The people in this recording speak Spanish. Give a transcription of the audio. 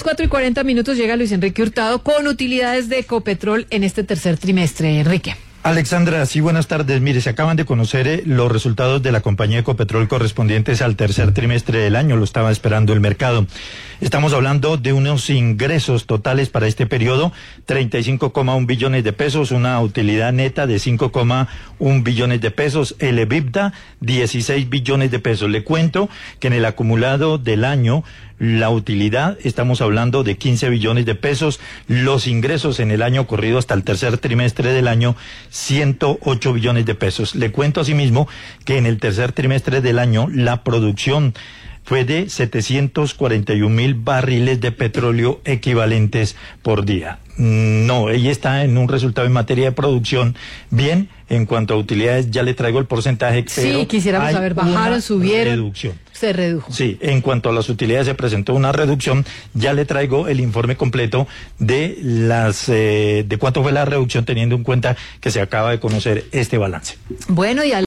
4:40 llega Luis Enrique Hurtado con utilidades de Ecopetrol en este tercer trimestre. Enrique. Alexandra, sí, buenas tardes. Mire, se acaban de conocer los resultados de la compañía Ecopetrol correspondientes al tercer trimestre del año. Lo estaba esperando el mercado. Estamos hablando de unos ingresos totales para este periodo, 35,1 billones de pesos, una utilidad neta de 5,1 billones de pesos, el EBITDA, 16 billones de pesos. Le cuento que en el acumulado del año, la utilidad, estamos hablando de 15 billones de pesos, los ingresos en el año corrido hasta el tercer trimestre del año, 108 billones de pesos. Le cuento asimismo que en el tercer trimestre del año la producción fue de 741,000 barriles de petróleo equivalentes por día. No, ella está en un resultado en materia de producción bien. En cuanto a utilidades, ya le traigo el porcentaje. Pero sí, quisiéramos saber, ¿bajaron, subieron? Reducción. Se redujo. Sí, en cuanto a las utilidades se presentó una reducción. Ya le traigo el informe completo de de cuánto fue la reducción, teniendo en cuenta que se acaba de conocer este balance. Bueno, y